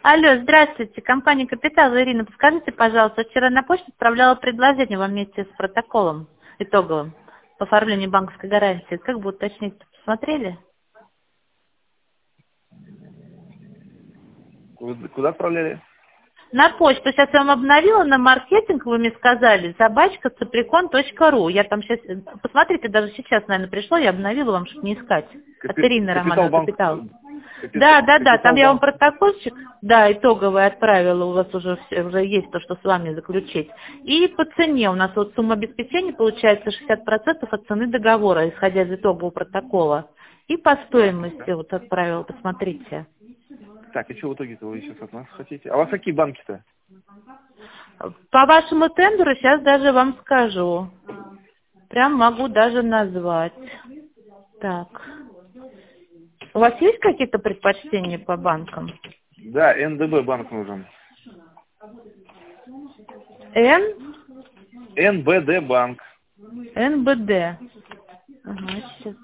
Алло, здравствуйте, компания «Капитал». Ирина, подскажите, пожалуйста, вчера на почту отправляла предложение вам вместе с протоколом итоговым по оформлению банковской гарантии. Как бы уточнить, посмотрели? Вы куда отправляли? На почту. Сейчас я вам обновила на маркетинг, вы мне сказали, собачка@цаприкон.ру. Я там сейчас, посмотрите, даже сейчас, наверное, пришло, я обновила вам, чтобы не искать. От Ирины Романова, «Капитал». Да, там я вам протокольчик, да, итоговый отправила, у вас уже есть то, что с вами заключить. И по цене у нас вот сумма обеспечения получается 60% от цены договора, исходя из итогового протокола. И по стоимости вот отправила, посмотрите. Так, и что в итоге-то вы сейчас от нас хотите? А у вас какие банки-то? По вашему тендеру сейчас даже вам скажу. Прям могу даже назвать. Так. У вас есть какие-то предпочтения по банкам? Да, НДБ банк нужен. НБД банк. НБД. Ага, сейчас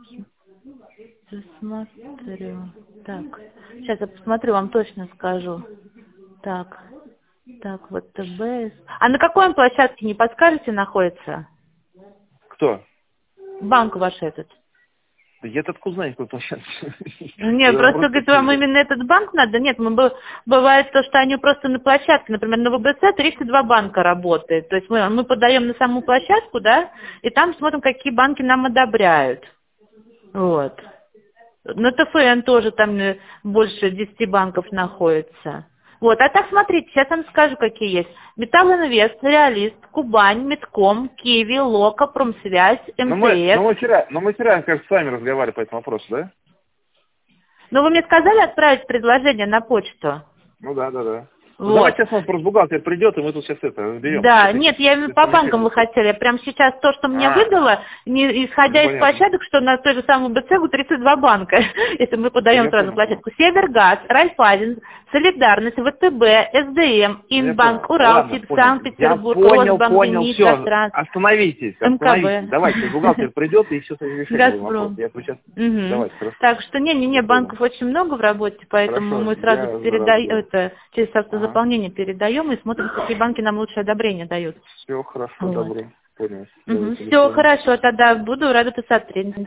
посмотрю. Так, сейчас я посмотрю, вам точно скажу. Так, вот ТБ. А на какой он площадке, не подскажете, находится? Кто? Банк ваш этот. Да я-то откуда знаю, какой площадке? Нет, просто, говорит, вам именно этот банк надо? Нет, бывает то, что они просто на площадке, например, на ВБЦ 32 банка работает. То есть мы подаем на саму площадку, да, и там смотрим, какие банки нам одобряют. Вот. На ТФН тоже там больше 10 банков находится. Вот, а так смотрите, сейчас вам скажу, какие есть. Металлинвест, Реалист, Кубань, Метком, Киви, Лока, Промсвязь, МТС. Но мы вчера, кажется, с вами разговаривали по этому вопросу, да? Ну, вы мне сказали отправить предложение на почту? Ну да. Вот. Ну, давайте сейчас у нас просто бухгалтер придет, и мы тут сейчас это разберем. Да, нет, я именно по банкам вы хотели. Прям сейчас то, что мне выдало, исходя из площадок, что на той же самой БЦГу 32 банка, если мы подаем сразу площадку. Севергаз, Райфайзен, Солидарность, ВТБ, СДМ, Инбанк, Уралсиб, Санкт-Петербург, Росбанк, Зенит, Гастранс, Остановитесь. МКБ. Давайте, бухгалтер придет, и все решим. Газпром. Давайте, хорошо. Так что, не, банков очень много в работе, поэтому мы сразу передаем это через автозаполнение передаем и смотрим, какие банки нам лучшее одобрение дают. Все хорошо, добро. Понял. Все хорошо, тогда буду рада сотрудничать.